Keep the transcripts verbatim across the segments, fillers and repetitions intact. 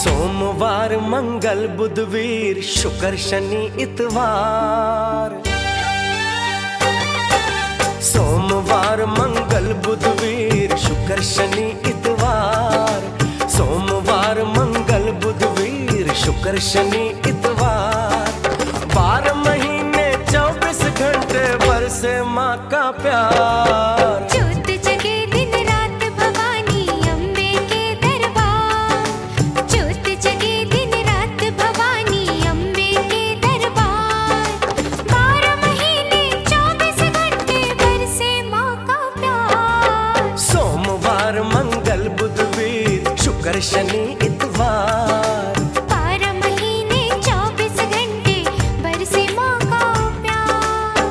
सोमवार मंगल बुधवीर शुक्र शनि इतवार। सोमवार मंगल बुधवीर शुक्र शनि इतवार। सोमवार मंगल बुधवीर शुक्र शनि इतवार। बारह महीने चौबीस घंटे बरसे माँ का प्यार। ज्योत जगे दिन रात भवानी अम्बे के दरबार। ज्योत जगे दिन रात भवानी अम्बे के दरबार। बारह महीने चौबीस घंटे बरसे माँ का प्यार। सोमवार मंगल बुधवीर शुक्र शनि इतवार। बारह महीने चौबीस घंटे बरसे माँ का प्यार।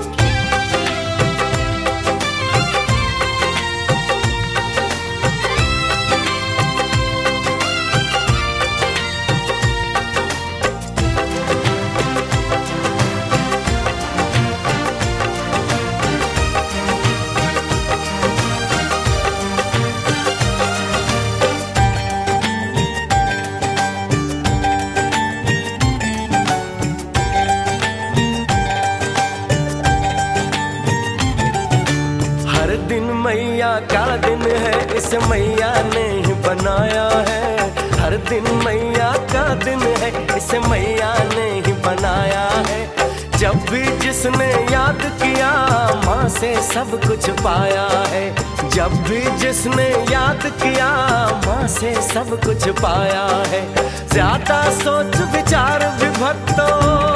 हर दिन मैया का दिन है, इसे मैया ने ही बनाया है। हर दिन मैया का दिन है, इसे मैया ने ही बनाया है। जब भी जिसने याद किया माँ से सब कुछ पाया है। जब भी जिसने याद किया माँ से सब कुछ पाया है। ज्यादा सोच विचार विभक्तों,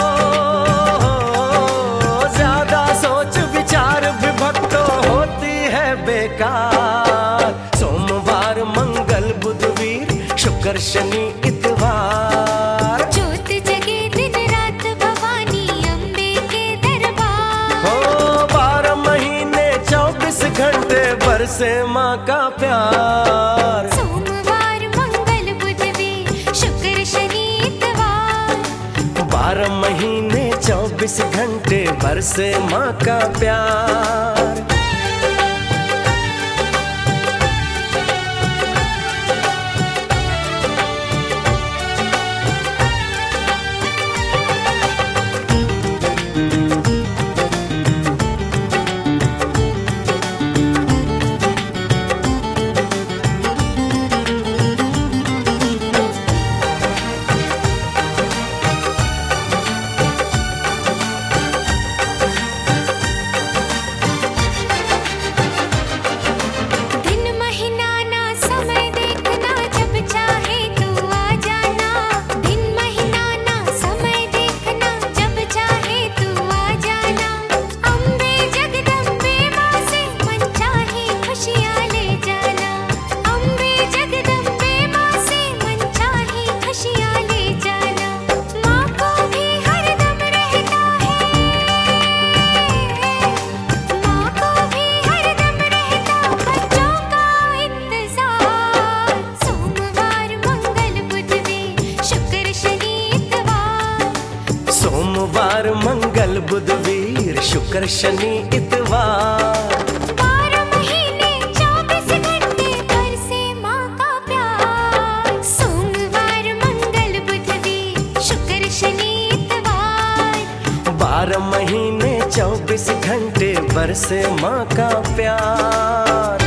ज्यादा सोच विचार विभक्तों होती है बेकार। सोमवार मंगल बुधवीर शुक्र शनि इतवार। ज्योत जगे दिन रात भवानी अम्बे के दरबार। हो बारह महीने चौबीस घंटे बरसे माँ का प्यार। सोमवार मंगल बुधवीर शुक्र शनि इतवार। बारह महीने चौबीस घंटे बरसे माँ का प्यार। सोमवार मंगल बुधवीर शुक्र शनि इतवार। बारह महीने चौबीस घंटे बरसे माँ का प्यार। सोमवार मंगल बुधवीर शुक्र शनि इतवार। बारह महीने चौबीस घंटे बरसे माँ का प्यार।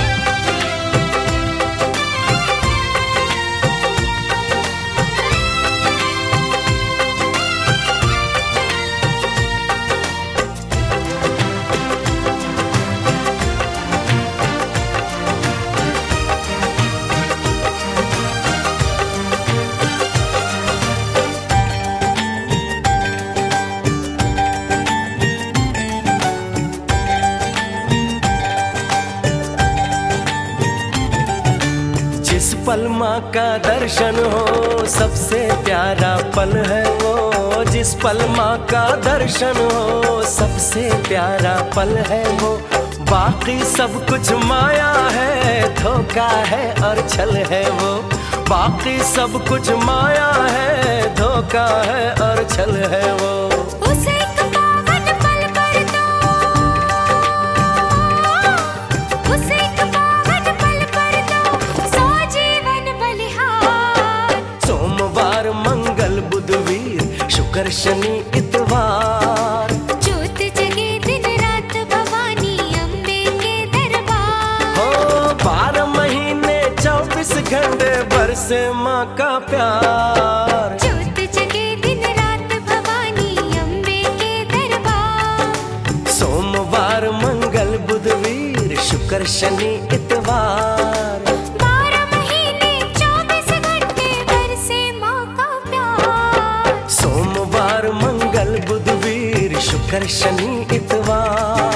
जिस पल माँ का दर्शन हो सबसे प्यारा पल है वो। जिस पल माँ का दर्शन हो सबसे प्यारा पल है वो। बाकी सब कुछ माया है, धोखा है और छल है वो। बाकी सब कुछ माया है, धोखा है और छल है वो। उसे एक पावन पल पर दो, उसे एक पावन पल पर दो, सौ जीवन बलिहार। सोमवार शुक्र शनि इतवार। ज्योत जगे दिन रात भवानी अम्बे के दरबार। हो बारह महीने चौबीस घंटे बरसे माँ का प्यार। ज्योत जगे दिन रात भवानी अम्बे के दरबार। सोमवार मंगल बुध वीर शुक्र शनि इतवार। बारह महीने चौबीस घंटे बरसे माँ का प्यार। सोमवार मंगल बुध वीर शुक्र शनि इतवार।